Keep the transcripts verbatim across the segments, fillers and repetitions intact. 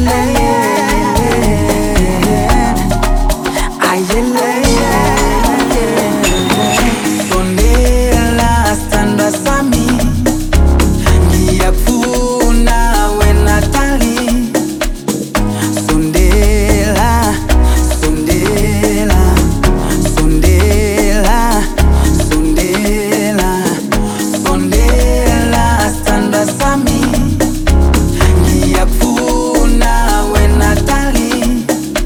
Sondela standa sami ngiyakufuna wena tali. Sondela, sondela, sondela, sondela, sondela standa sami ngiyakufuna wena tali.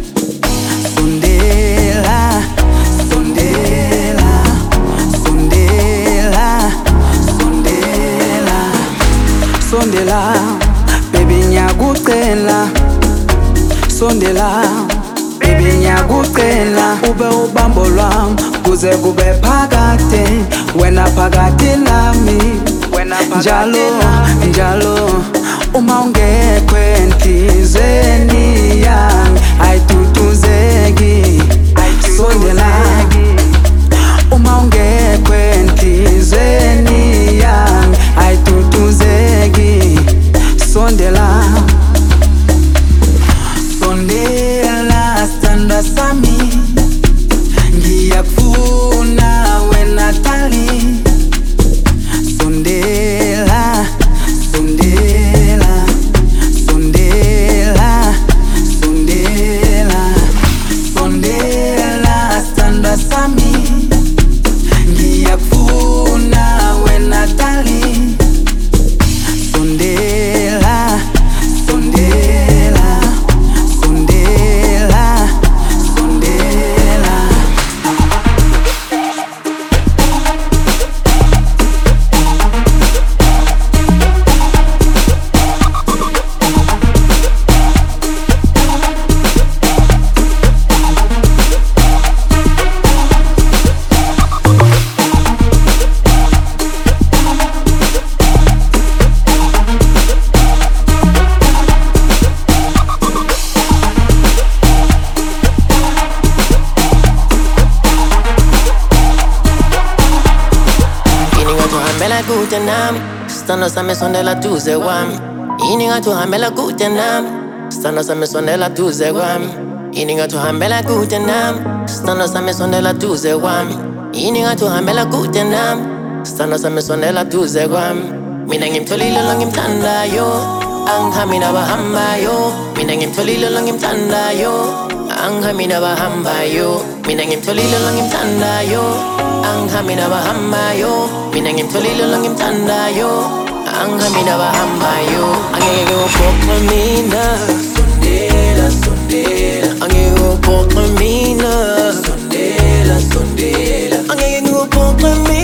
Sondela, sondela, sondela, sondela, sondela, baby ngiyakucela. Sondela, baby ngiyakucela, ube ubambo lwami kuze kube phakade, wena phakade lami, njalo njalo. Uma ungekho enhlizweni yami ayiduduzeki. Sondela, uma ungekho enhlizweni yami ayiduduzeki. Sondela, sondela standa sami ngiyakufuna wena tali. Sondela, sondela, sondela, sondela, sondela standa sami ngiyakufuna wena tali. Sondela, sondela, sondela, sondela. Hambela kude nami, sithando sami sondela duze kwami. Yini ngathi uhambela kude nami, sithando sami sondela duze kwami. Yini ngathi uhambela kude nami, sithando sami sondela duze kwami. Yini ngathi uhambela kude nami, sithando sami sondela duze kwami. Mina ngimtholile lo ngimthandayo, angihambi nabahambayo. Mina ngimtholile lo ngimthandayo, angihambi nabahambayo. Mina ngimtholile lo ngimthandayo, angihambi nabahambayo. Mina ngimtholile lo ngimthandayo, angihambi nabahambayo. Angeke ngiwuphoxe mina, sondela, sondela. Angeke ngiwuphoxe mina, sondela, sondela. Angeke ngiwuphoxe mina.